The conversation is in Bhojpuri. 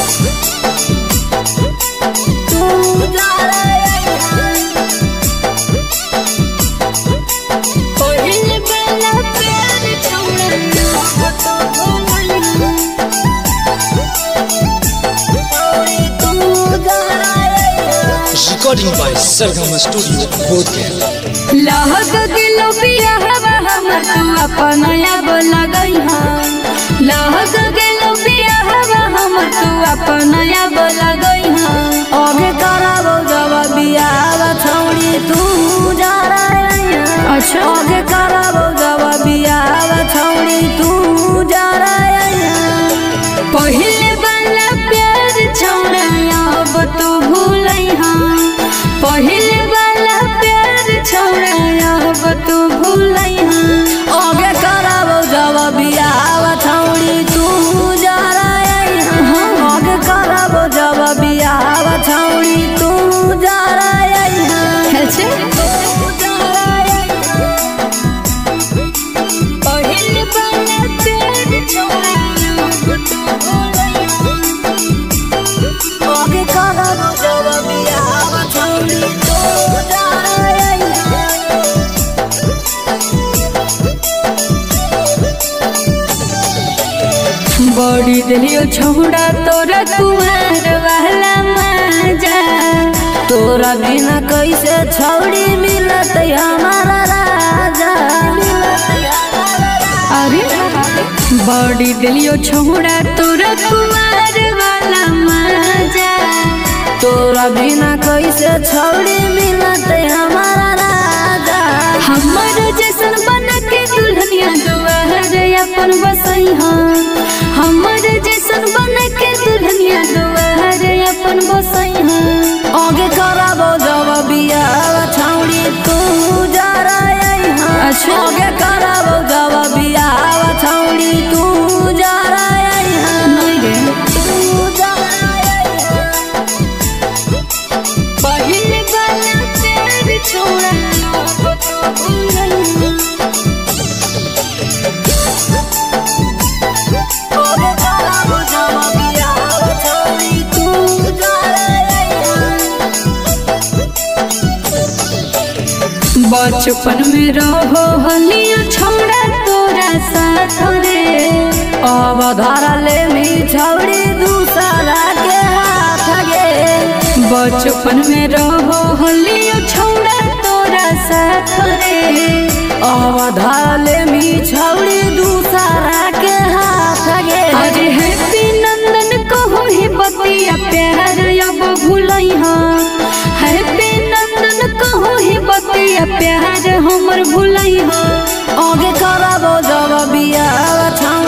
Recording by Sargama Studio, Bodhgaya. लहक गिलो पिया हवा हमर तू अपन अब लगई हां। लहक गिलो पिया हवा हमर तू अपन अब लगई हां। आगे कराबो जब बियाह छौड़ी तू जा रही। अच्छा आगे कराबो जब बियाह छौड़ी तू जा रही। पहिले वाला प्यार छौड़ा अब तू भूलई हां। पहिले वाला प्यार छौड़ा अब तू भूलई हां। आगे कराबो जब बियाह छौड़ी तू जा रही। आगे कराबो जब बियाह छौड़ी तू जा रही। पहिले वाला प्यार छौड़ा अब तू भूलई हां। आगे कराबो जब बियाह छौड़ी तू जा रही। बड़ी दिलियो छौड़ा तोरा कुमार वाला मजा। तोरा बिना कैसे छौड़ी मिलत हमारा राजा। अरे बड़ी दिलियो छौड़ा तोरा कुमार वाला मजा। तोरा बिना कैसे छौड़ी मिलत हमारा राजा। हमर जैसन बना के दुल्हनिया दुआर अपन बसई हां। हमर जैसन बना के दुल्हनिया दुआर अपन बसई हां। आगे कराबो जब बियाह छौड़ी तू जा रही हां। अच्छा आगे कराबो जब बियाह छौड़ी तू जा रही हां। नहीं रे तू जा रही हां। पहिले वाला प्यार छौड़ा अब तू भूलई हां। आगे कराबो जब बियाह छौड़ी तू जा रही हां। बचपन में रहो हलियो छौड़ा तोरा साथ रे। अब धारा ले मी छौड़ी दूसरा के हाथ गे। बचपन में रहो हलियो छौड़ा तोरा साथ रे। अब धारा ले मी छौड़ी दूसरा के हाथ गे। अरे हैप्पी नंदन कहो ही बतिया प्यार अब भूलई हां। हैप्पी नंदन कहो ही बतिया प्यार हमर भूलई हां। आगे कराबो जब बियाह